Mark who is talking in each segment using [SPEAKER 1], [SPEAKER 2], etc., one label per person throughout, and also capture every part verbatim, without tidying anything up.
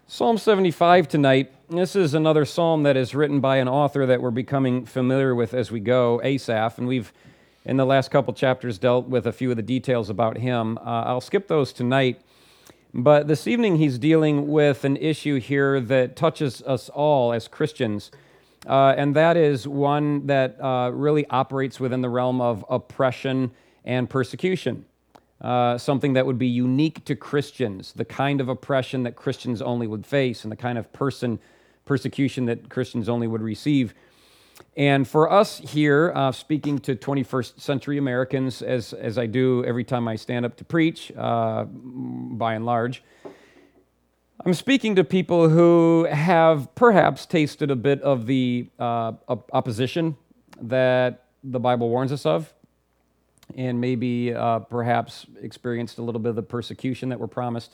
[SPEAKER 1] Psalm seventy-five tonight. This is another psalm that is written by an author that we're becoming familiar with as we go, Asaph, and we've, in the last couple chapters, dealt with a few of the details about him. Uh, I'll skip those tonight, but this evening he's dealing with an issue here that touches us all as Christians, uh, and that is one that uh, really operates within the realm of oppression and persecution. Uh, something that would be unique to Christians, the kind of oppression that Christians only would face and the kind of person persecution that Christians only would receive. And for us here, uh, speaking to twenty-first century Americans, as, as I do every time I stand up to preach, uh, by and large, I'm speaking to people who have perhaps tasted a bit of the uh, op- opposition that the Bible warns us of, and maybe uh, perhaps experienced a little bit of the persecution that we're promised,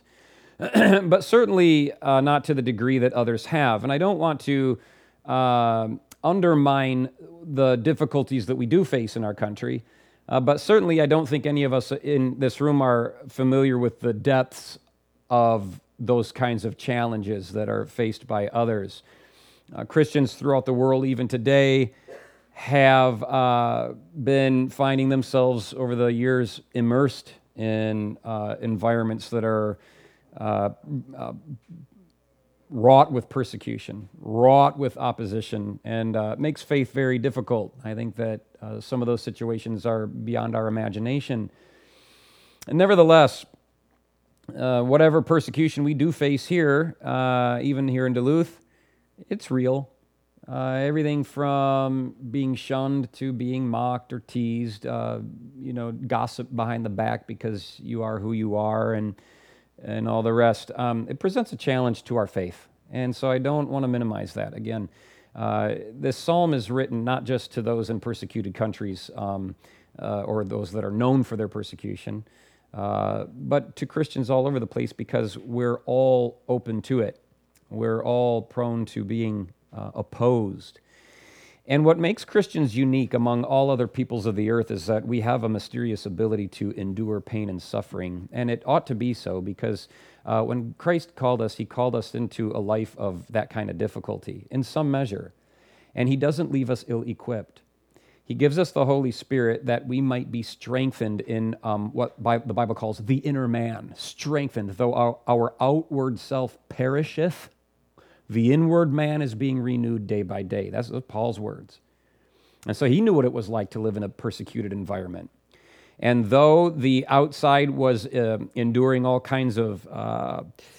[SPEAKER 1] but certainly uh, not to the degree that others have. And I don't want to uh, undermine the difficulties that we do face in our country, uh, but certainly I don't think any of us in this room are familiar with the depths of those kinds of challenges that are faced by others. Uh, Christians throughout the world, even today, have uh, been finding themselves over the years immersed in uh, environments that are uh, uh, wrought with persecution, wrought with opposition, and uh, makes faith very difficult. I think that uh, some of those situations are beyond our imagination. And nevertheless, uh, whatever persecution we do face here, uh, even here in Duluth, it's real. Uh, everything from being shunned to being mocked or teased, uh, you know, gossip behind the back because you are who you are, and and all the rest. Um, it presents a challenge to our faith, and so I don't want to minimize that. Again, uh, this psalm is written not just to those in persecuted countries um, uh, or those that are known for their persecution, uh, but to Christians all over the place because we're all open to it. We're all prone to being Uh, opposed. And what makes Christians unique among all other peoples of the earth is that we have a mysterious ability to endure pain and suffering. And it ought to be so because uh, when Christ called us, he called us into a life of that kind of difficulty in some measure. And he doesn't leave us ill-equipped. He gives us the Holy Spirit that we might be strengthened in um, what Bi- the Bible calls the inner man. Strengthened, though our, our outward self perisheth, the inward man is being renewed day by day. That's Paul's words. And so he knew what it was like to live in a persecuted environment. And though the outside was uh, enduring all kinds of uh,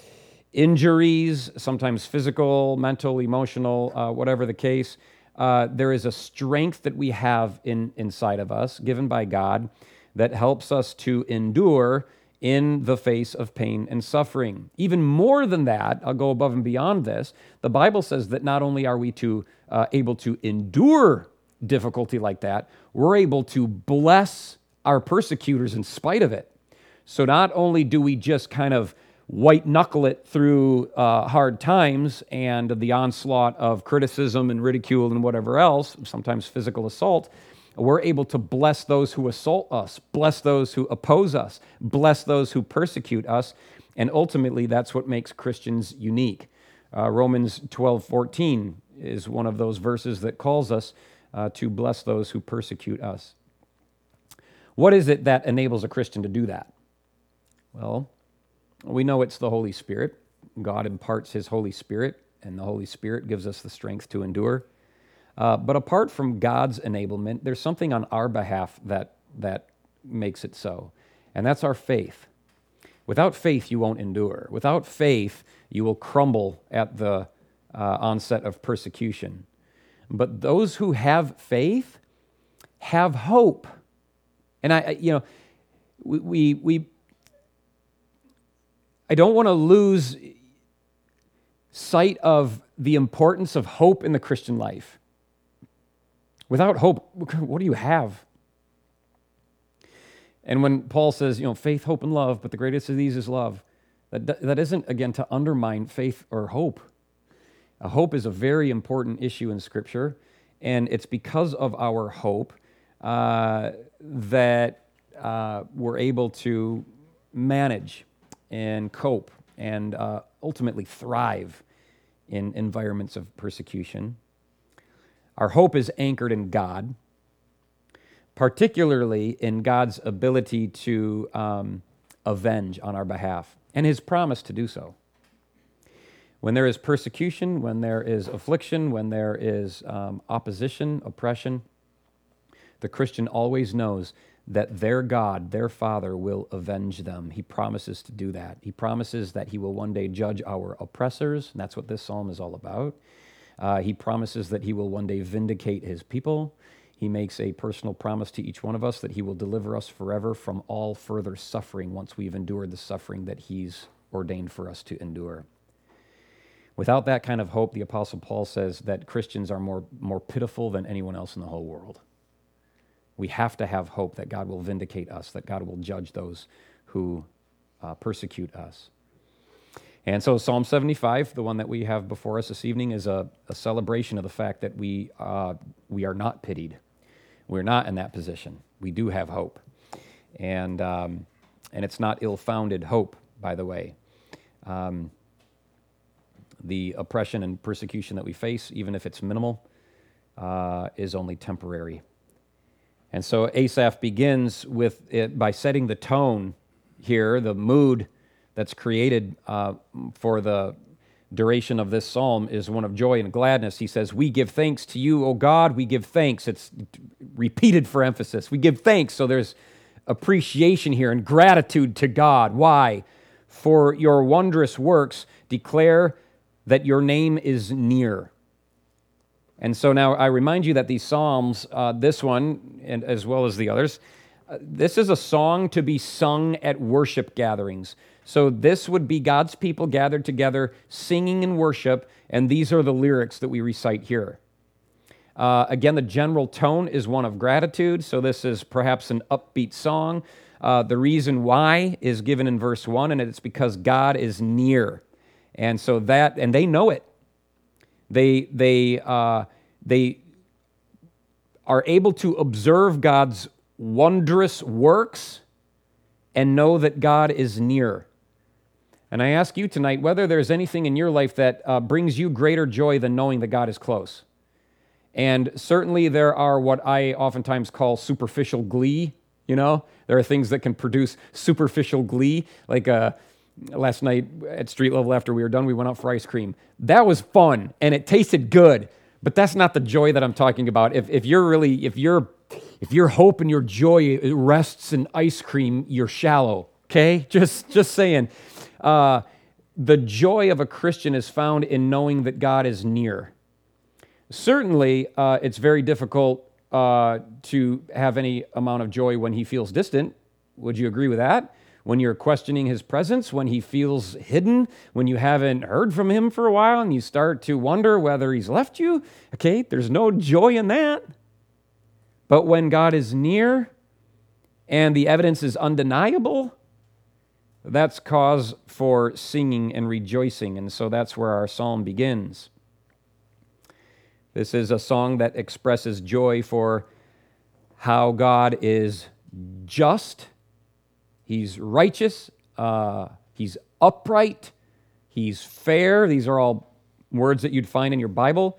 [SPEAKER 1] injuries, sometimes physical, mental, emotional, uh, whatever the case, uh, there is a strength that we have in, inside of us, given by God, that helps us to endure in the face of pain and suffering. Even more than that, I'll go above and beyond this, the Bible says that not only are we to uh, able to endure difficulty like that, we're able to bless our persecutors in spite of it. So not only do we just kind of white knuckle it through uh, hard times and the onslaught of criticism and ridicule and whatever else, sometimes physical assault, we're able to bless those who assault us, bless those who oppose us, bless those who persecute us, and ultimately that's what makes Christians unique. Uh, Romans twelve fourteen is one of those verses that calls us uh, to bless those who persecute us. What is it that enables a Christian to do that? Well, we know it's the Holy Spirit. God imparts his Holy Spirit, and the Holy Spirit gives us the strength to endure. Uh, but apart from God's enablement, there's something on our behalf that that makes it so, and that's our faith. Without faith, you won't endure. Without faith, you will crumble at the uh, onset of persecution. But those who have faith have hope. And I, you know, we we, we I don't want to lose sight of the importance of hope in the Christian life. Without hope, what do you have? And when Paul says, you know, faith, hope, and love, but the greatest of these is love, that, that isn't, again, to undermine faith or hope. A hope is a very important issue in Scripture, and it's because of our hope uh, that uh, we're able to manage and cope and uh, ultimately thrive in environments of persecution. Our hope is anchored in God, particularly in God's ability to um, avenge on our behalf and his promise to do so. When there is persecution, when there is affliction, when there is um, opposition, oppression, the Christian always knows that their God, their Father, will avenge them. He promises to do that. He promises that he will one day judge our oppressors, and that's what this psalm is all about. Uh, he promises that he will one day vindicate his people. He makes a personal promise to each one of us that he will deliver us forever from all further suffering once we've endured the suffering that he's ordained for us to endure. Without that kind of hope, the Apostle Paul says that Christians are more, more pitiful than anyone else in the whole world. We have to have hope that God will vindicate us, that God will judge those who uh, persecute us. And so Psalm seventy-five, the one that we have before us this evening, is a, a celebration of the fact that we, uh, we are not pitied. We're not in that position. We do have hope. And, um, and it's not ill-founded hope, by the way. Um, the oppression and persecution that we face, even if it's minimal, uh, is only temporary. And so Asaph begins with it by setting the tone here, the mood that's created uh, for the duration of this psalm is one of joy and gladness. He says, "We give thanks to you, O God, we give thanks." It's repeated for emphasis. We give thanks, so there's appreciation here and gratitude to God. Why? For your wondrous works declare that your name is near. And so now I remind you that these psalms, uh, this one, and as well as the others, uh, this is a song to be sung at worship gatherings. So this would be God's people gathered together, singing in worship, and these are the lyrics that we recite here. Uh, again, the general tone is one of gratitude, so this is perhaps an upbeat song. Uh, the reason why is given in verse one, and it's because God is near. And so that, and they know it. They they uh, they are able to observe God's wondrous works and know that God is near. And I ask you tonight whether there's anything in your life that uh, brings you greater joy than knowing that God is close. And certainly there are what I oftentimes call superficial glee. You know, there are things that can produce superficial glee, like a. Last night at street level after we were done, we went out for ice cream. That was fun, and it tasted good, but that's not the joy that I'm talking about. If if you're really, if your if your hope and your joy rests in ice cream, you're shallow, okay? Just, just saying. Uh, the joy of a Christian is found in knowing that God is near. Certainly, uh, it's very difficult uh, to have any amount of joy when he feels distant. Would you agree with that? When you're questioning his presence, when he feels hidden, when you haven't heard from him for a while and you start to wonder whether he's left you, okay, there's no joy in that. But when God is near and the evidence is undeniable, that's cause for singing and rejoicing. And so that's where our psalm begins. This is a song that expresses joy for how God is just. He's righteous, uh, he's upright, he's fair. These are all words that you'd find in your Bible.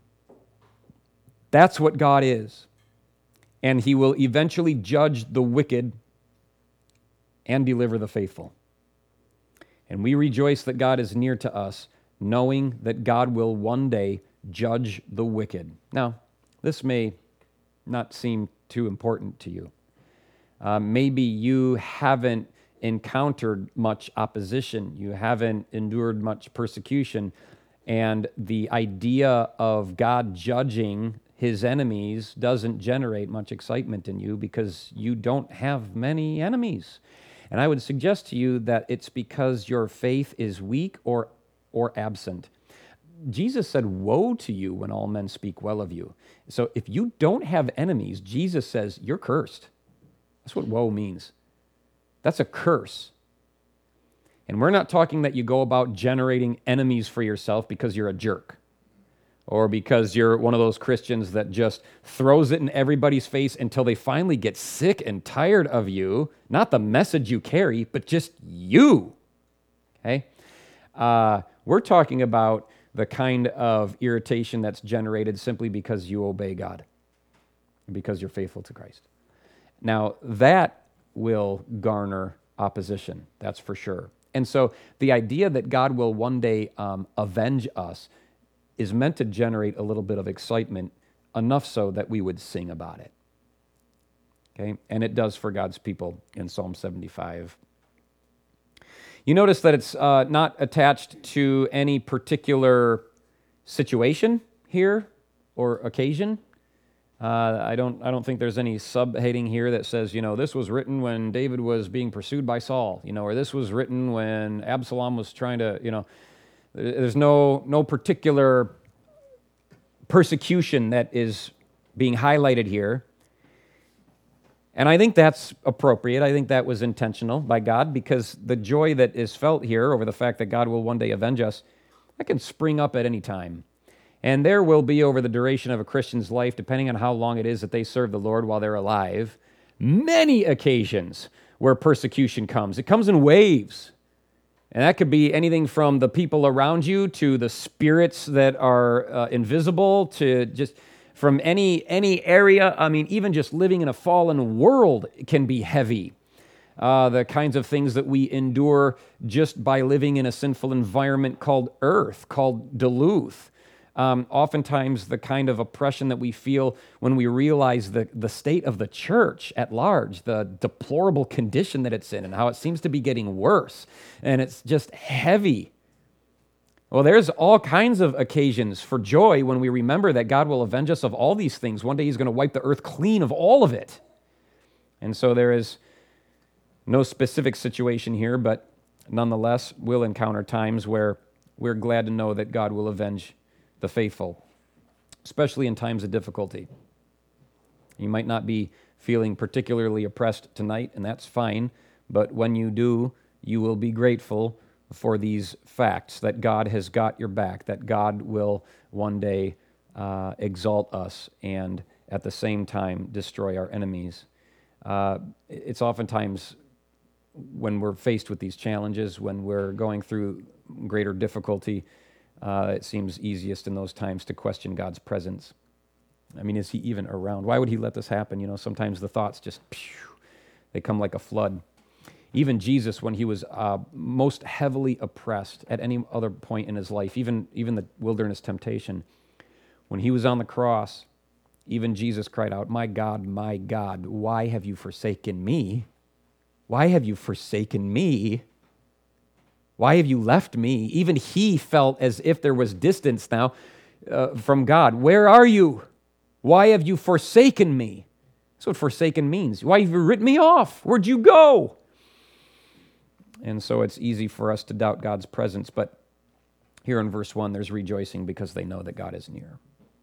[SPEAKER 1] That's what God is. And he will eventually judge the wicked and deliver the faithful. And we rejoice that God is near to us, knowing that God will one day judge the wicked. Now, this may not seem too important to you. Uh, maybe you haven't encountered much opposition. You haven't endured much persecution. And the idea of God judging his enemies doesn't generate much excitement in you because you don't have many enemies. And I would suggest to you that it's because your faith is weak or, or absent. Jesus said, "Woe to you when all men speak well of you." So if you don't have enemies, Jesus says, you're cursed. That's what woe means. That's a curse. And we're not talking that you go about generating enemies for yourself because you're a jerk or because you're one of those Christians that just throws it in everybody's face until they finally get sick and tired of you, not the message you carry, but just you. Okay? Uh, we're talking about the kind of irritation that's generated simply because you obey God, because you're faithful to Christ. Now, that will garner opposition, that's for sure. And so the idea that God will one day um, avenge us is meant to generate a little bit of excitement, enough so that we would sing about it. Okay? And it does for God's people in Psalm seventy-five. You notice that it's uh, not attached to any particular situation here or occasion. Uh, I don't. I don't think there's any subheading here that says, you know, this was written when David was being pursued by Saul, you know, or this was written when Absalom was trying to, you know. There's no no particular persecution that is being highlighted here. And I think that's appropriate. I think that was intentional by God, because the joy that is felt here over the fact that God will one day avenge us, that can spring up at any time. And there will be, over the duration of a Christian's life, depending on how long it is that they serve the Lord while they're alive, many occasions where persecution comes. It comes in waves. And that could be anything from the people around you to the spirits that are uh, invisible, to just from any any area. I mean, even just living in a fallen world can be heavy. Uh, the kinds of things that we endure just by living in a sinful environment called earth, called Duluth. Um, oftentimes the kind of oppression that we feel when we realize the, the state of the church at large, the deplorable condition that it's in, and how it seems to be getting worse, and it's just heavy. Well, there's all kinds of occasions for joy when we remember that God will avenge us of all these things. One day He's going to wipe the earth clean of all of it. And so there is no specific situation here, but nonetheless, we'll encounter times where we're glad to know that God will avenge the faithful, especially in times of difficulty. You might not be feeling particularly oppressed tonight, and that's fine, but when you do, you will be grateful for these facts, that God has got your back, that God will one day uh, exalt us and at the same time destroy our enemies. Uh, it's oftentimes when we're faced with these challenges, when we're going through greater difficulty, Uh, it seems easiest in those times to question God's presence. I mean, is He even around? Why would He let this happen? You know, sometimes the thoughts just, phew, they come like a flood. Even Jesus, when He was uh, most heavily oppressed at any other point in His life, even, even the wilderness temptation, when He was on the cross, even Jesus cried out, "My God, my God, why have you forsaken me? Why have you forsaken me? Why have you left me?" Even He felt as if there was distance now uh, from God. "Where are you? Why have you forsaken me?" That's what forsaken means. "Why have you written me off? Where'd you go?" And so it's easy for us to doubt God's presence, but here in verse one, there's rejoicing because they know that God is near.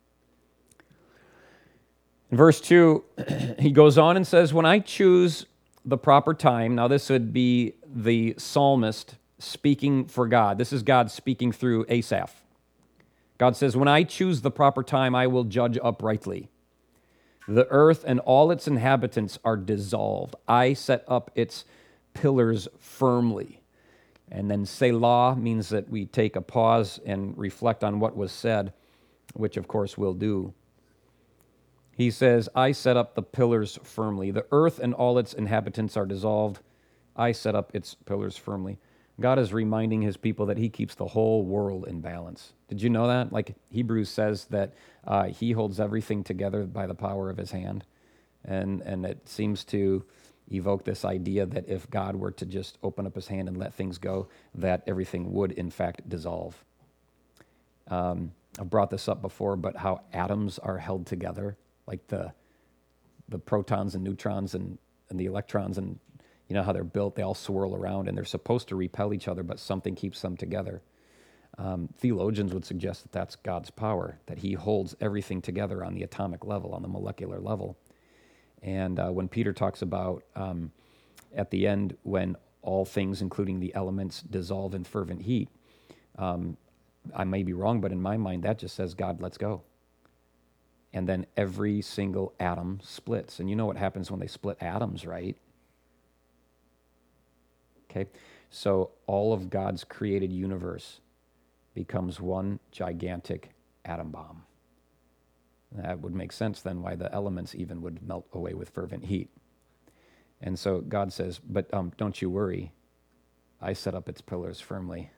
[SPEAKER 1] In verse two, he goes on and says, "When I choose the proper time," now this would be the psalmist speaking for God. This is God speaking through Asaph. God says, "When I choose the proper time, I will judge uprightly. The earth and all its inhabitants are dissolved. I set up its pillars firmly." And then Selah means that we take a pause and reflect on what was said, which of course we'll do. He says, "I set up the pillars firmly. The earth and all its inhabitants are dissolved. I set up its pillars firmly." God is reminding His people that He keeps the whole world in balance. Did you know that? Like Hebrews says that uh, He holds everything together by the power of His hand. And, and it seems to evoke this idea that if God were to just open up His hand and let things go, that everything would in fact dissolve. Um, I've brought this up before, but how atoms are held together, like the the protons and neutrons and, and the electrons, and you know how they're built, they all swirl around and they're supposed to repel each other, but something keeps them together. Um, theologians would suggest that that's God's power, that He holds everything together on the atomic level, on the molecular level. And uh, when Peter talks about um, at the end, when all things, including the elements, dissolve in fervent heat, um, I may be wrong, but in my mind, that just says God lets go. And then every single atom splits. And you know what happens when they split atoms, right? Okay, So all of God's created universe becomes one gigantic atom bomb. That would make sense then why the elements even would melt away with fervent heat. And so God says, but um, don't you worry. I set up its pillars firmly.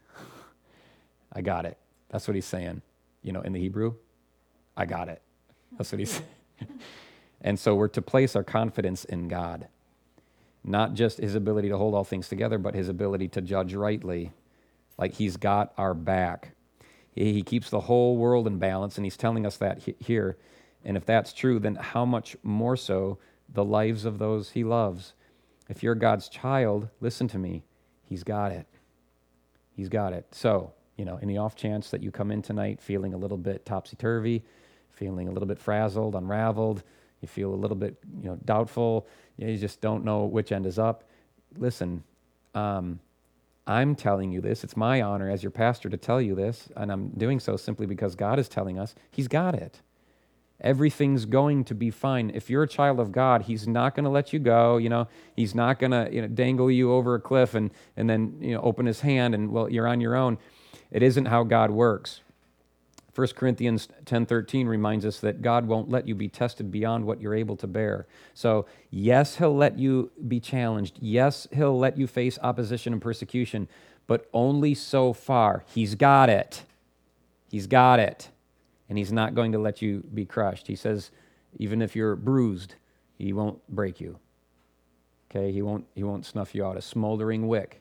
[SPEAKER 1] I got it. That's what he's saying. You know, in the Hebrew, I got it. That's what he's saying. And so we're to place our confidence in God. Not just his ability to hold all things together, but his ability to judge rightly. Like he's got our back. He, he keeps the whole world in balance, and he's telling us that he, here. And if that's true, then how much more so the lives of those he loves? If you're God's child, listen to me. He's got it. He's got it. So, you know, in the off chance that you come in tonight feeling a little bit topsy-turvy, feeling a little bit frazzled, unraveled, you feel a little bit, you know, doubtful, you just don't know which end is up. Listen, um, I'm telling you this. It's my honor as your pastor to tell you this, and I'm doing so simply because God is telling us he's got it. Everything's going to be fine. If you're a child of God, he's not going to let you go. You know, he's not going to, you know, dangle you over a cliff and, and then, you know, open his hand and, well, you're on your own. It isn't how God works. First Corinthians ten thirteen reminds us that God won't let you be tested beyond what you're able to bear. So, yes, he'll let you be challenged. Yes, he'll let you face opposition and persecution, but only so far. He's got it. He's got it. And he's not going to let you be crushed. He says, even if you're bruised, he won't break you. Okay, he won't, he won't snuff you out. A smoldering wick,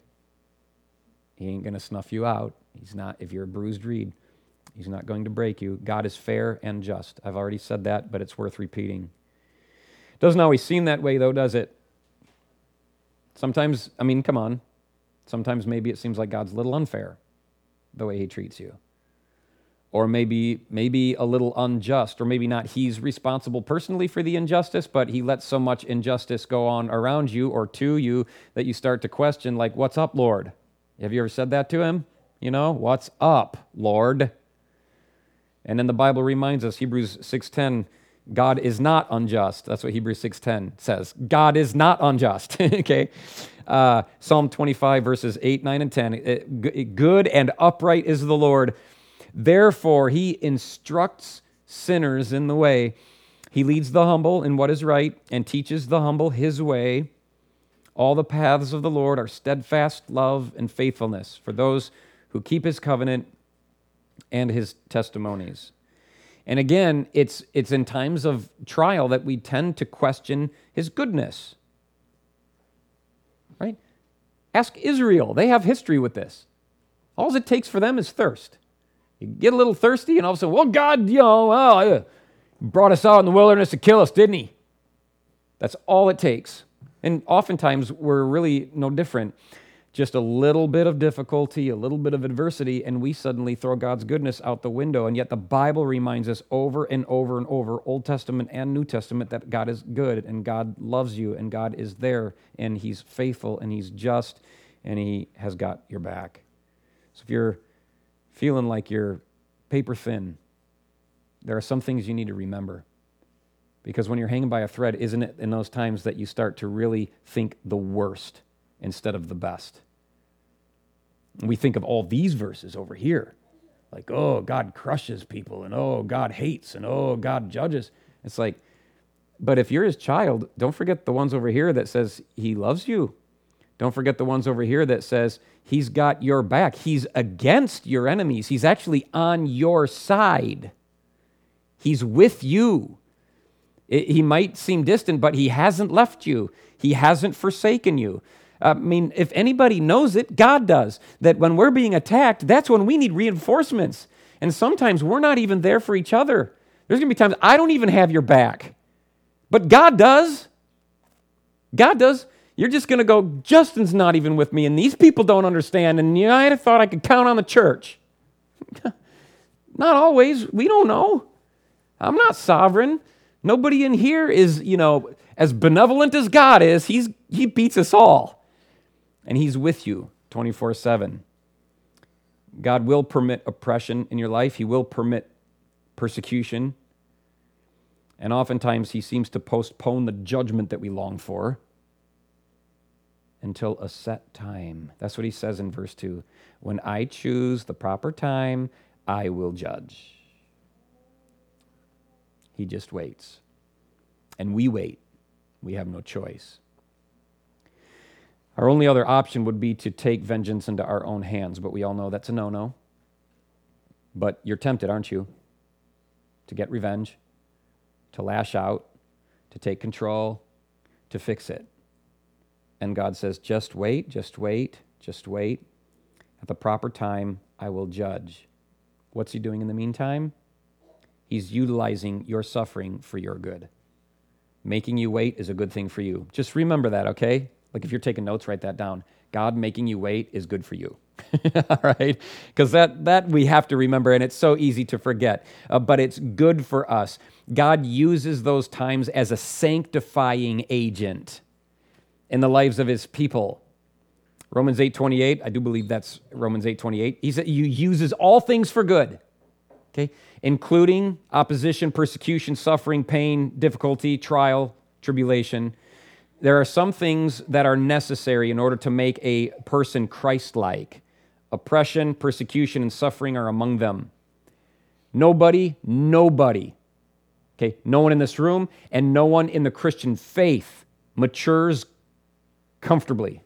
[SPEAKER 1] he ain't going to snuff you out. He's not, if you're a bruised reed, he's not going to break you. God is fair and just. I've already said that, but it's worth repeating. Doesn't always seem that way, though, does it? Sometimes, I mean, come on. Sometimes maybe it seems like God's a little unfair, the way he treats you. Or maybe maybe a little unjust, or maybe not he's responsible personally for the injustice, but he lets so much injustice go on around you or to you that you start to question, like, what's up, Lord? Have you ever said that to him? You know, what's up, Lord? And then the Bible reminds us, Hebrews six ten, God is not unjust. That's what Hebrews six ten says. God is not unjust, okay? Uh, Psalm twenty-five, verses eight, nine, and ten. It, good and upright is the Lord. Therefore, he instructs sinners in the way. He leads the humble in what is right and teaches the humble his way. All the paths of the Lord are steadfast love and faithfulness for those who keep his covenant and his testimonies. And again, it's it's in times of trial that we tend to question his goodness. Right? Ask Israel. They have history with this. All it takes for them is thirst. You get a little thirsty, and all of a sudden, well, God, you know, well, brought us out in the wilderness to kill us, didn't he? That's all it takes. And oftentimes, we're really no different. Just a little bit of difficulty, a little bit of adversity, and we suddenly throw God's goodness out the window. And yet the Bible reminds us over and over and over, Old Testament and New Testament, that God is good, and God loves you, and God is there, and he's faithful, and he's just, and he has got your back. So if you're feeling like you're paper thin, there are some things you need to remember. Because when you're hanging by a thread, isn't it in those times that you start to really think the worst instead of the best? And we think of all these verses over here, like, oh, God crushes people, and oh, God hates, and oh, God judges. It's like, but if you're his child, don't forget the ones over here that says he loves you. Don't forget the ones over here that says he's got your back. He's against your enemies. He's actually on your side. He's with you. It, he might seem distant, but he hasn't left you. He hasn't forsaken you. I mean, if anybody knows it, God does. That when we're being attacked, that's when we need reinforcements. And sometimes we're not even there for each other. There's going to be times I don't even have your back. But God does. God does. You're just going to go, Justin's not even with me, and these people don't understand, and you know, I thought I could count on the church. Not always. We don't know. I'm not sovereign. Nobody in here is, you know, as benevolent as God is. He's He beats us all. And he's with you twenty-four seven. God will permit oppression in your life. He will permit persecution. And oftentimes he seems to postpone the judgment that we long for. until a set time. That's what he says in verse two. When I choose the proper time, I will judge. He just waits. And we wait. We have no choice. Our only other option would be to take vengeance into our own hands, but we all know that's a no-no. But you're tempted, aren't you? To get revenge, to lash out, to take control, to fix it. And God says, just wait, just wait, just wait. At the proper time, I will judge. What's he doing in the meantime? He's utilizing your suffering for your good. Making you wait is a good thing for you. Just remember that, okay? Like if you're taking notes, write that down. God making you wait is good for you. All right? Because that, that we have to remember, and it's so easy to forget. Uh, but it's good for us. God uses those times as a sanctifying agent in the lives of his people. Romans eight twenty-eight, I do believe that's Romans eight twenty-eight. He said, he uses all things for good, okay, including opposition, persecution, suffering, pain, difficulty, trial, tribulation. There are some things that are necessary in order to make a person Christ-like. Oppression, persecution, and suffering are among them. Nobody, nobody, okay, no one in this room and no one in the Christian faith matures comfortably.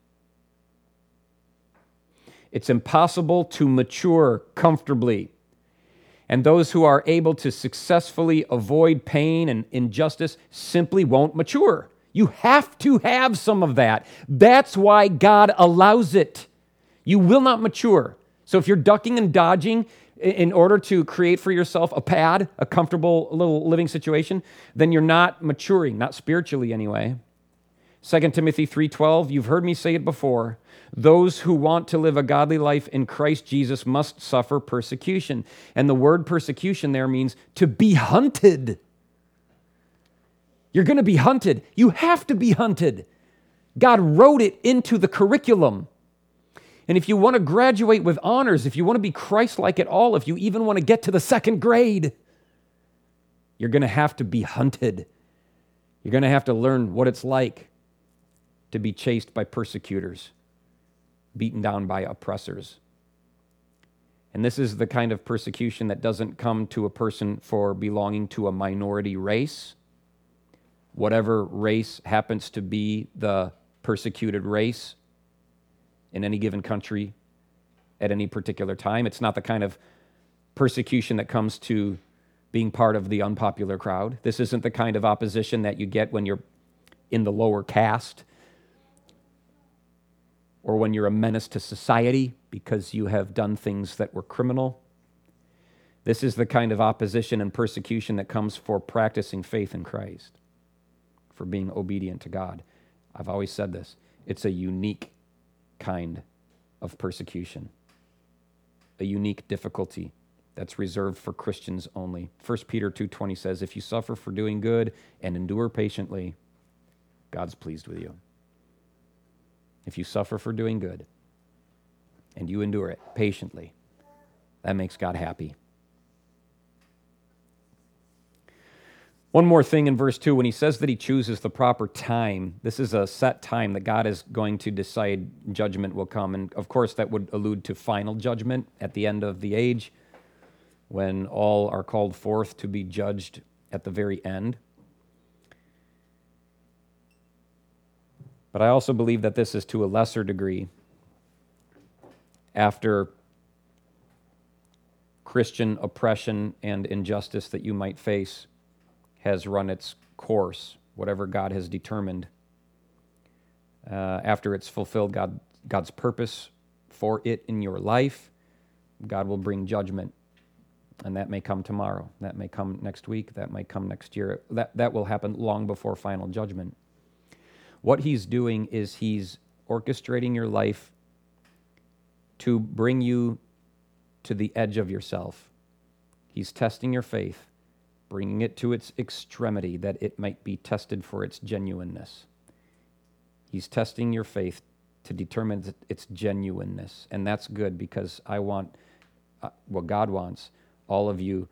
[SPEAKER 1] It's impossible to mature comfortably. And those who are able to successfully avoid pain and injustice simply won't mature. You have to have some of that. That's why God allows it. You will not mature. So if you're ducking and dodging in order to create for yourself a pad, a comfortable little living situation, then you're not maturing, not spiritually anyway. Second Timothy three twelve, you've heard me say it before. Those who want to live a godly life in Christ Jesus must suffer persecution. And the word persecution there means to be hunted. You're going to be hunted. You have to be hunted. God wrote it into the curriculum. And if you want to graduate with honors, if you want to be Christ-like at all, if you even want to get to the second grade, you're going to have to be hunted. You're going to have to learn what it's like to be chased by persecutors, beaten down by oppressors. And this is the kind of persecution that doesn't come to a person for belonging to a minority race. Whatever race happens to be the persecuted race in any given country at any particular time. It's not the kind of persecution that comes to being part of the unpopular crowd. This isn't the kind of opposition that you get when you're in the lower caste or when you're a menace to society because you have done things that were criminal. This is the kind of opposition and persecution that comes for practicing faith in Christ, for being obedient to God. I've always said this. It's a unique kind of persecution, a unique difficulty that's reserved for Christians only. First Peter two twenty says, if you suffer for doing good and endure patiently, God's pleased with you. If you suffer for doing good and you endure it patiently, that makes God happy. One more thing in verse two, when he says that he chooses the proper time, this is a set time that God is going to decide judgment will come. And of course, that would allude to final judgment at the end of the age, when all are called forth to be judged at the very end. But I also believe that this is to a lesser degree after Christian oppression and injustice that you might face has run its course, whatever God has determined. Uh, after it's fulfilled God, God's purpose for it in your life, God will bring judgment. And that may come tomorrow. That may come next week. That might come next year. That, that will happen long before final judgment. What he's doing is he's orchestrating your life to bring you to the edge of yourself. He's testing your faith, bringing it to its extremity that it might be tested for its genuineness. He's testing your faith to determine its genuineness. And that's good because I want, uh, well, God wants all of you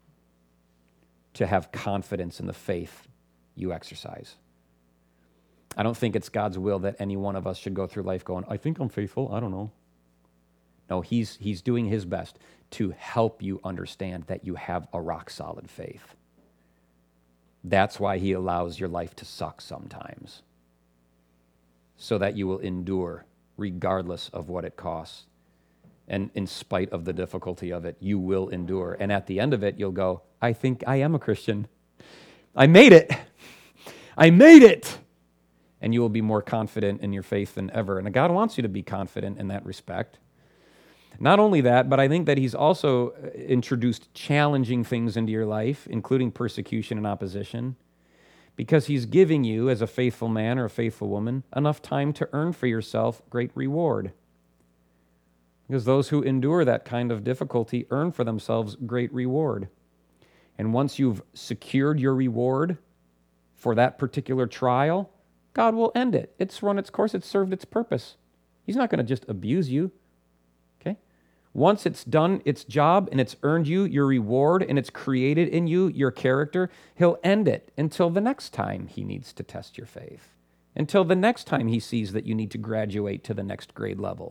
[SPEAKER 1] to have confidence in the faith you exercise. I don't think it's God's will that any one of us should go through life going, I think I'm faithful, I don't know. No, he's, he's doing his best to help you understand that you have a rock-solid faith. That's why he allows your life to suck sometimes, so that you will endure regardless of what it costs. And in spite of the difficulty of it, you will endure. And at the end of it, you'll go, I think I am a Christian. I made it. I made it. And you will be more confident in your faith than ever. And God wants you to be confident in that respect. Not only that, but I think that he's also introduced challenging things into your life, including persecution and opposition, because he's giving you, as a faithful man or a faithful woman, enough time to earn for yourself great reward. Because those who endure that kind of difficulty earn for themselves great reward. And once you've secured your reward for that particular trial, God will end it. It's run its course. It's served its purpose. He's not going to just abuse you. Okay? Once it's done its job and it's earned you your reward and it's created in you your character, he'll end it until the next time he needs to test your faith, until the next time he sees that you need to graduate to the next grade level.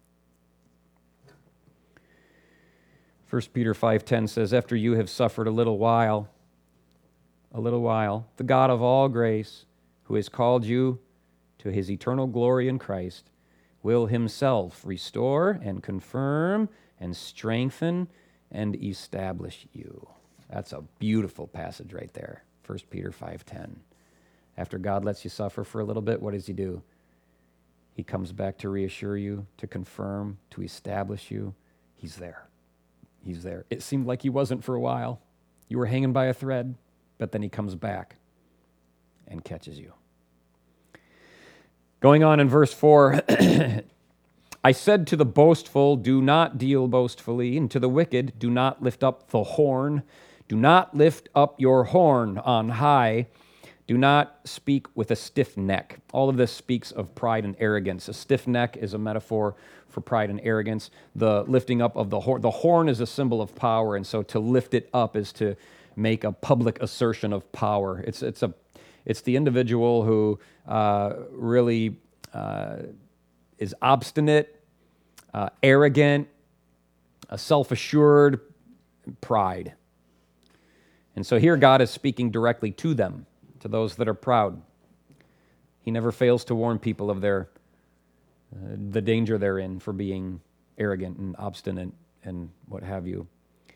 [SPEAKER 1] First Peter five ten says, after you have suffered a little while, a little while, the God of all grace, who has called you to his eternal glory in Christ, will himself restore and confirm and strengthen and establish you. That's a beautiful passage right there, First Peter five ten. After God lets you suffer for a little bit, what does he do? He comes back to reassure you, to confirm, to establish you. He's there. He's there. It seemed like he wasn't for a while. You were hanging by a thread, but then he comes back and catches you. Going on in verse four, I said to the boastful, do not deal boastfully, and to the wicked, do not lift up the horn. Do not lift up your horn on high. Do not speak with a stiff neck. All of this speaks of pride and arrogance. A stiff neck is a metaphor for pride and arrogance. The lifting up of the horn, the horn is a symbol of power, and so to lift it up is to make a public assertion of power. It's it's a it's the individual who uh, really uh, is obstinate, uh, arrogant, uh, self-assured, pride. And so here God is speaking directly to them, to those that are proud. He never fails to warn people of their uh, the danger they're in for being arrogant and obstinate and what have you.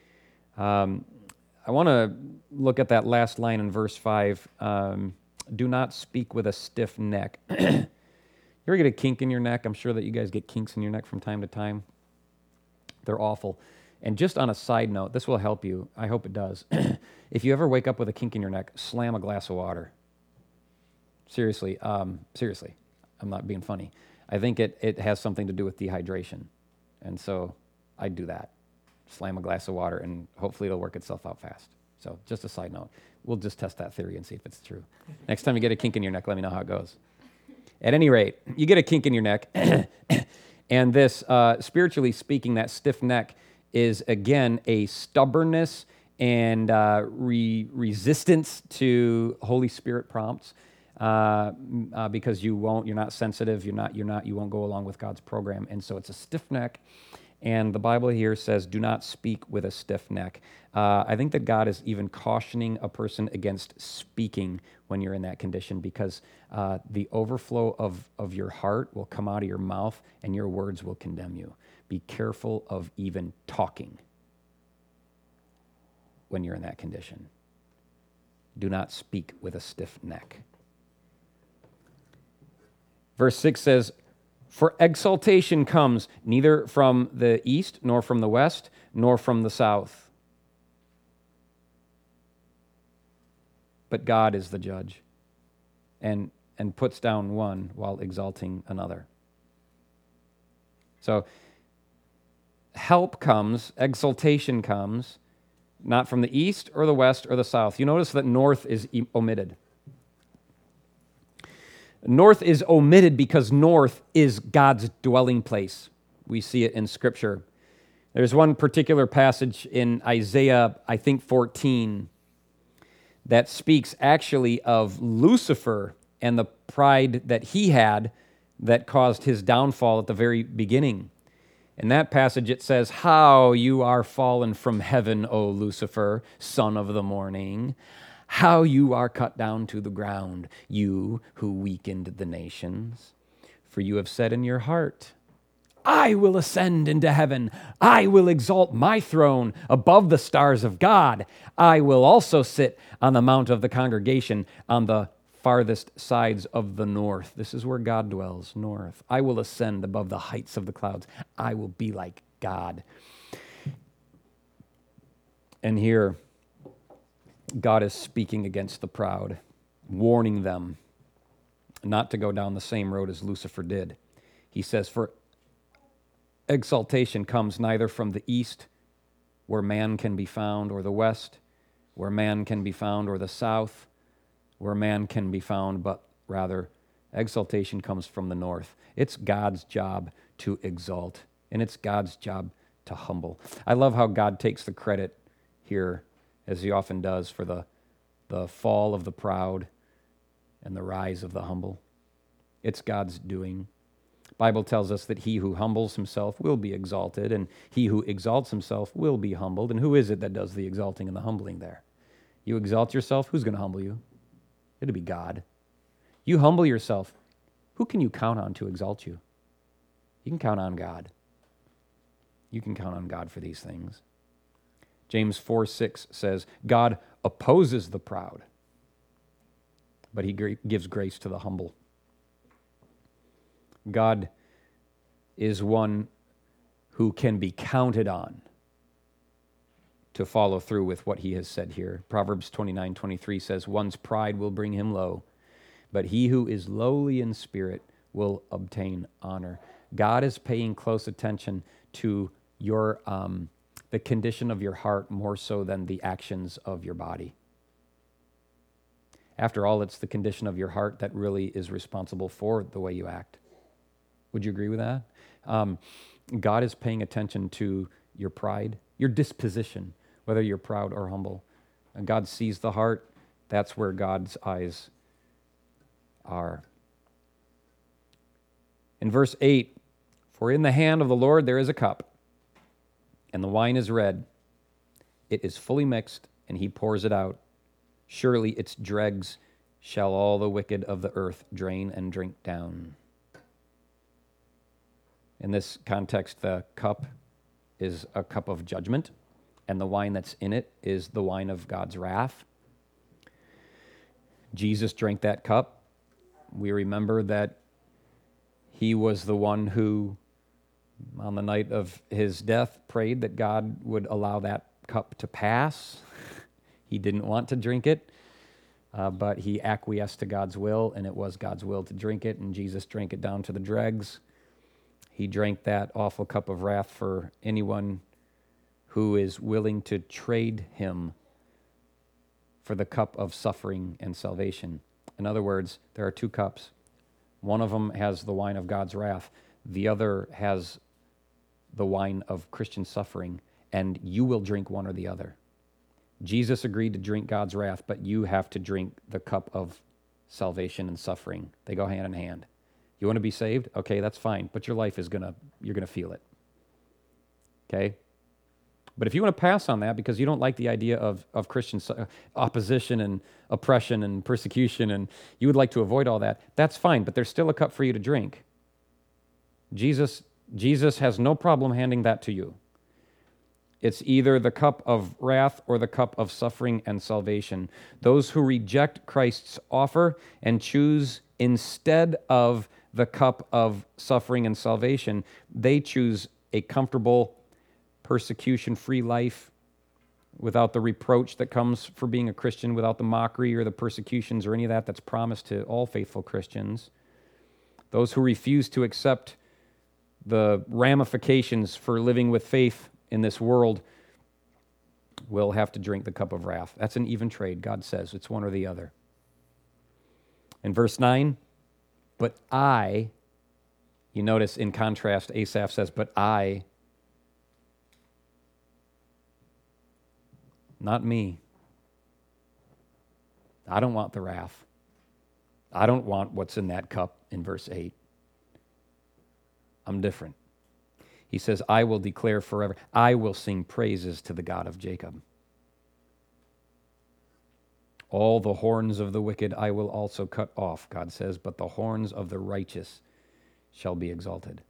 [SPEAKER 1] Um, I want to look at that last line in verse five. Um, do not speak with a stiff neck. You ever get a kink in your neck? I'm sure that you guys get kinks in your neck from time to time. They're awful. And just on a side note, this will help you. I hope it does. If you ever wake up with a kink in your neck, slam a glass of water. Seriously, um, seriously. I'm not being funny. I think it, it has something to do with dehydration. And so I do that. Slam a glass of water, and hopefully it'll work itself out fast. So just a side note. We'll just test that theory and see if it's true. Next time you get a kink in your neck, let me know how it goes. At any rate, you get a kink in your neck, and this, uh, spiritually speaking, that stiff neck is, again, a stubbornness and uh, re- resistance to Holy Spirit prompts, uh, uh, because you won't, you're not sensitive, you're not, you're not, you won't go along with God's program, and so it's a stiff neck. And the Bible here says, do not speak with a stiff neck. Uh, I think that God is even cautioning a person against speaking when you're in that condition, because uh, the overflow of, of your heart will come out of your mouth and your words will condemn you. Be careful of even talking when you're in that condition. Do not speak with a stiff neck. Verse six says, for exaltation comes neither from the east, nor from the west, nor from the south. But God is the judge, and, and puts down one while exalting another. So help comes, exaltation comes, not from the east or the west or the south. You notice that north is omitted. North is omitted because north is God's dwelling place. We see it in Scripture. There's one particular passage in Isaiah, I think fourteen, that speaks actually of Lucifer and the pride that he had that caused his downfall at the very beginning. In that passage, it says, "How you are fallen from heaven, O Lucifer, son of the morning. How you are cut down to the ground, you who weakened the nations. For you have said in your heart, I will ascend into heaven. I will exalt my throne above the stars of God. I will also sit on the mount of the congregation on the farthest sides of the north." This is where God dwells, north. "I will ascend above the heights of the clouds. I will be like God." And here, God is speaking against the proud, warning them not to go down the same road as Lucifer did. He says, "For exaltation comes neither from the east, where man can be found, or the west, where man can be found, or the south, where man can be found, but rather exaltation comes from the north." It's God's job to exalt, and it's God's job to humble. I love how God takes the credit here, as he often does, for the, the fall of the proud and the rise of the humble. It's God's doing. The Bible tells us that he who humbles himself will be exalted, and he who exalts himself will be humbled. And who is it that does the exalting and the humbling there? You exalt yourself, who's going to humble you? It'll be God. You humble yourself, who can you count on to exalt you? You can count on God. You can count on God for these things. James four six says, "God opposes the proud, but he gives grace to the humble." God is one who can be counted on to follow through with what he has said here. Proverbs twenty-nine twenty-three says, "One's pride will bring him low, but he who is lowly in spirit will obtain honor." God is paying close attention to your um, the condition of your heart more so than the actions of your body. After all, it's the condition of your heart that really is responsible for the way you act. Would you agree with that? Um, God is paying attention to your pride, your disposition, whether you're proud or humble. And God sees the heart. That's where God's eyes are. In verse eight, "For in the hand of the Lord there is a cup, and the wine is red. It is fully mixed, and he pours it out. Surely its dregs shall all the wicked of the earth drain and drink down." In this context, the cup is a cup of judgment, and the wine that's in it is the wine of God's wrath. Jesus drank that cup. We remember that he was the one who, on the night of his death, prayed that God would allow that cup to pass. He didn't want to drink it, uh, but he acquiesced to God's will, and it was God's will to drink it, and Jesus drank it down to the dregs. He drank that awful cup of wrath for anyone who is willing to trade him for the cup of suffering and salvation. In other words, there are two cups. One of them has the wine of God's wrath. The other has the wine of Christian suffering, and you will drink one or the other. Jesus agreed to drink God's wrath, but you have to drink the cup of salvation and suffering. They go hand in hand. You want to be saved? Okay, that's fine, but your life is going to, you're going to feel it. Okay? But if you want to pass on that because you don't like the idea of, of Christian su- opposition and oppression and persecution, and you would like to avoid all that, that's fine, but there's still a cup for you to drink. Jesus, Jesus has no problem handing that to you. It's either the cup of wrath or the cup of suffering and salvation. Those who reject Christ's offer and choose instead of the cup of suffering and salvation, they choose a comfortable, persecution-free life without the reproach that comes for being a Christian, without the mockery or the persecutions or any of that that's promised to all faithful Christians. Those who refuse to accept the ramifications for living with faith in this world will have to drink the cup of wrath. That's an even trade, God says. It's one or the other. In verse nine, "But I," you notice in contrast, Asaph says, "But I," not me. I don't want the wrath. I don't want what's in that cup in verse eight. I'm different. He says, I will declare forever. I will sing praises to the God of Jacob. All the horns of the wicked I will also cut off, God says, but the horns of the righteous shall be exalted.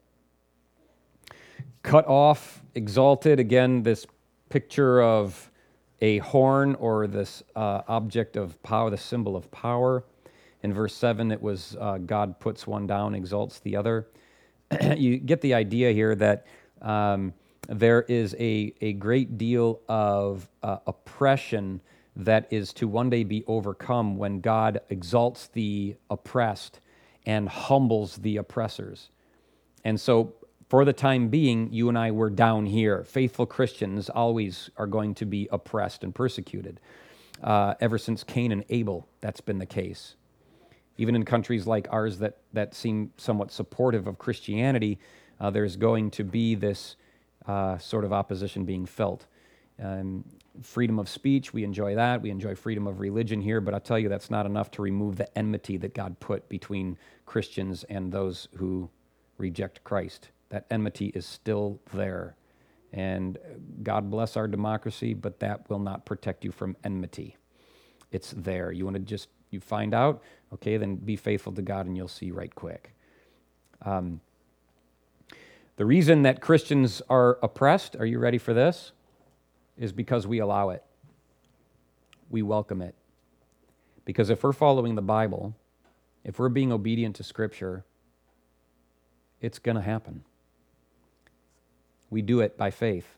[SPEAKER 1] Cut off, exalted, again, this picture of a horn or this uh, object of power, the symbol of power. In verse seven, it was uh, God puts one down, exalts the other. You get the idea here that um, there is a, a great deal of uh, oppression that is to one day be overcome when God exalts the oppressed and humbles the oppressors. And so, for the time being, you and I were down here. Faithful Christians always are going to be oppressed and persecuted. Uh, ever since Cain and Abel, that's been the case. Even in countries like ours that, that seem somewhat supportive of Christianity, uh, there's going to be this uh, sort of opposition being felt. Um, freedom of speech, we enjoy that. We enjoy freedom of religion here, but I'll tell you that's not enough to remove the enmity that God put between Christians and those who reject Christ. That enmity is still there. And God bless our democracy, but that will not protect you from enmity. It's there. You want to just, you find out, okay, then be faithful to God and you'll see right quick. Um, the reason that Christians are oppressed, are you ready for this? Is because we allow it. We welcome it. Because if we're following the Bible, if we're being obedient to Scripture, it's going to happen. We do it by faith.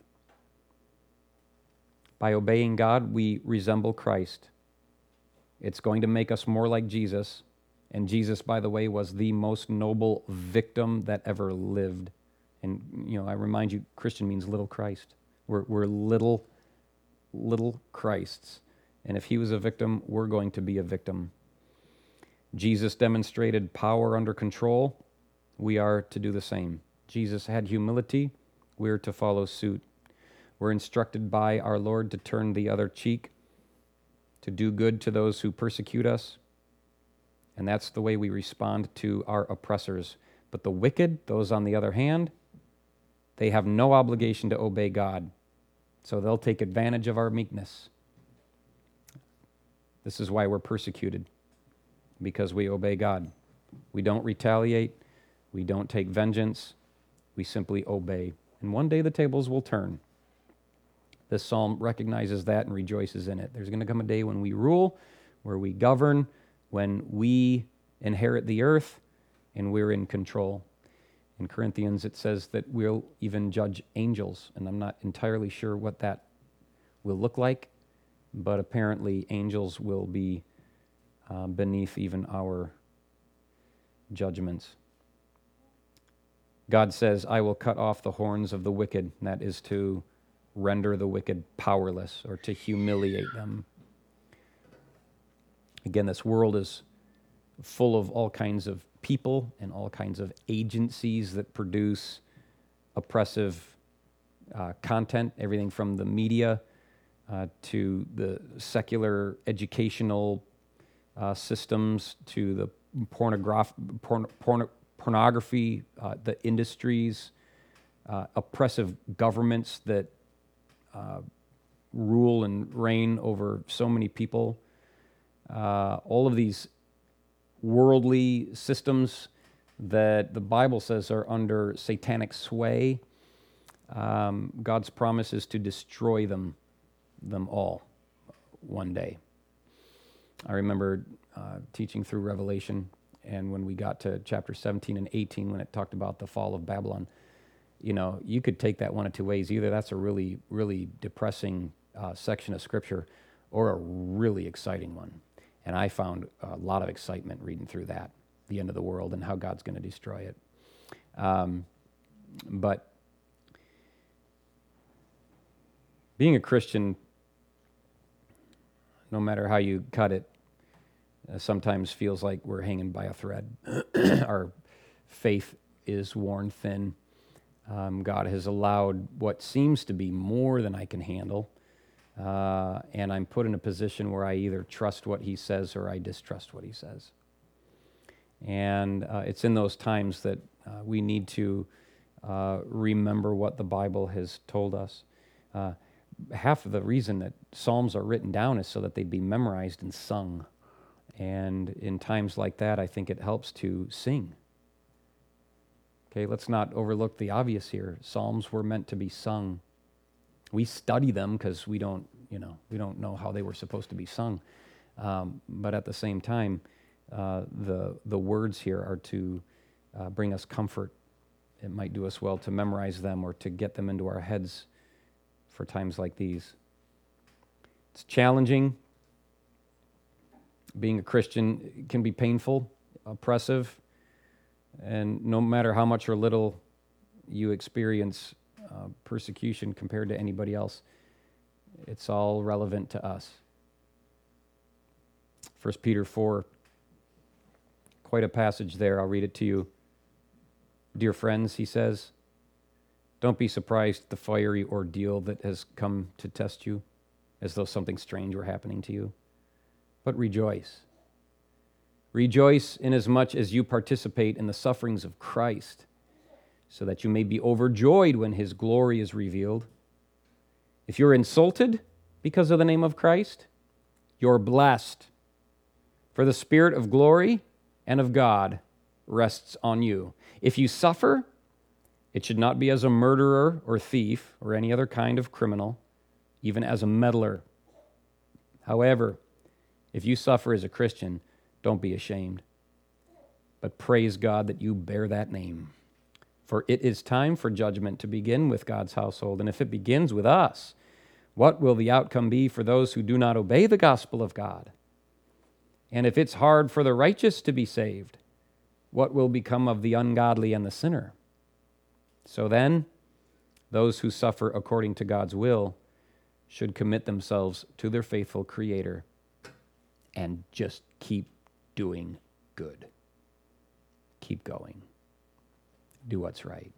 [SPEAKER 1] By obeying God, we resemble Christ. It's going to make us more like Jesus. And Jesus, by the way, was the most noble victim that ever lived. And, you know, I remind you, Christian means little Christ. We're, we're little, little Christs. And if he was a victim, we're going to be a victim. Jesus demonstrated power under control. We are to do the same. Jesus had humility. We're to follow suit. We're instructed by our Lord to turn the other cheek, to do good to those who persecute us. And that's the way we respond to our oppressors. But the wicked, those on the other hand, they have no obligation to obey God. So they'll take advantage of our meekness. This is why we're persecuted, because we obey God. We don't retaliate. We don't take vengeance. We simply obey. And one day the tables will turn. This psalm recognizes that and rejoices in it. There's going to come a day when we rule, where we govern, when we inherit the earth, and we're in control. In Corinthians, it says that we'll even judge angels, and I'm not entirely sure what that will look like, but apparently angels will be uh, beneath even our judgments. God says, I will cut off the horns of the wicked. And that is to render the wicked powerless or to humiliate them. Again, this world is full of all kinds of people and all kinds of agencies that produce oppressive uh, content, everything from the media uh, to the secular educational uh, systems to the pornograph- porn- porn- pornography, uh, the industries, uh, oppressive governments that uh, rule and reign over so many people. Uh, all of these worldly systems that the Bible says are under satanic sway, um, God's promise is to destroy them, them all one day. I remember uh, teaching through Revelation, and when we got to chapter seventeen and eighteen, when it talked about the fall of Babylon, you know, you could take that one of two ways. Either that's a really, really depressing uh, section of Scripture, or a really exciting one. And I found a lot of excitement reading through that, the end of the world and how God's going to destroy it. Um, but being a Christian, no matter how you cut it, uh, sometimes feels like we're hanging by a thread. Our faith is worn thin. Um, God has allowed what seems to be more than I can handle. Uh, and I'm put in a position where I either trust what he says or I distrust what he says. And uh, it's in those times that uh, we need to uh, remember what the Bible has told us. Uh, half of the reason that Psalms are written down is so that they'd be memorized and sung. And in times like that, I think it helps to sing. Okay, let's not overlook the obvious here. Psalms were meant to be sung. We study them because we don't, you know, we don't know how they were supposed to be sung. Um, but at the same time, uh, the the words here are to uh, bring us comfort. It might do us well to memorize them or to get them into our heads for times like these. It's challenging. Being a Christian can be painful, oppressive, and no matter how much or little you experience uh, persecution compared to anybody else, it's all relevant to us. First Peter four, quite a passage there. I'll read it to you. Dear friends, he says, don't be surprised at the fiery ordeal that has come to test you, as though something strange were happening to you. But rejoice. Rejoice inasmuch as you participate in the sufferings of Christ, so that you may be overjoyed when his glory is revealed. If you're insulted because of the name of Christ, you're blessed, for the Spirit of glory and of God rests on you. If you suffer, it should not be as a murderer or thief or any other kind of criminal, even as a meddler. However, if you suffer as a Christian, don't be ashamed, but praise God that you bear that name. For it is time for judgment to begin with God's household, and if it begins with us, what will the outcome be for those who do not obey the gospel of God? And if it's hard for the righteous to be saved, what will become of the ungodly and the sinner? So then, those who suffer according to God's will should commit themselves to their faithful Creator and just keep doing good. Keep going. Do what's right.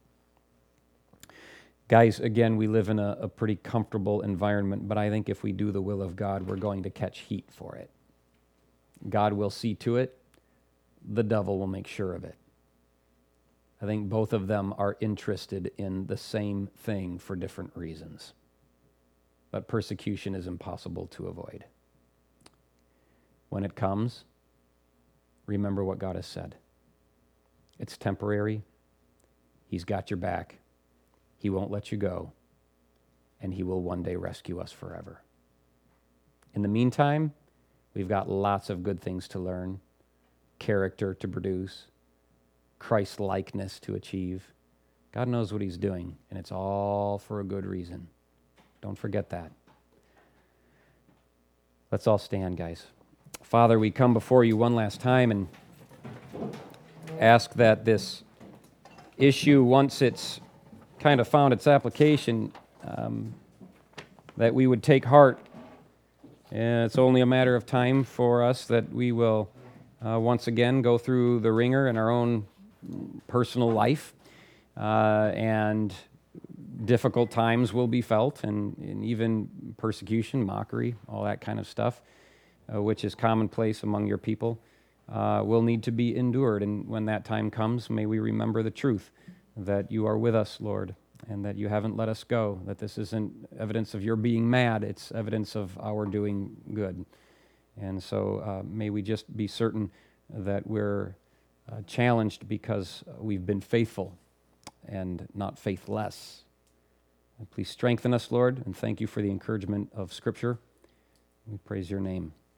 [SPEAKER 1] Guys, again, we live in a, a pretty comfortable environment, but I think if we do the will of God, we're going to catch heat for it. God will see to it. The devil will make sure of it. I think both of them are interested in the same thing for different reasons. But persecution is impossible to avoid. When it comes, remember what God has said. It's temporary. He's got your back. He won't let you go. And he will one day rescue us forever. In the meantime, we've got lots of good things to learn, character to produce, Christ-likeness to achieve. God knows what he's doing, and it's all for a good reason. Don't forget that. Let's all stand, guys. Father, we come before you one last time and ask that this issue, once it's kind of found its application, um, that we would take heart. And it's only a matter of time for us that we will uh, once again go through the ringer in our own personal life, uh, and difficult times will be felt, and, and even persecution, mockery, all that kind of stuff, uh, which is commonplace among your people, uh, will need to be endured. And when that time comes, may we remember the truth that you are with us, Lord, and that you haven't let us go, that this isn't evidence of your being mad, it's evidence of our doing good. And so uh, may we just be certain that we're uh, challenged because we've been faithful and not faithless. And please strengthen us, Lord, and thank you for the encouragement of Scripture. We praise your name.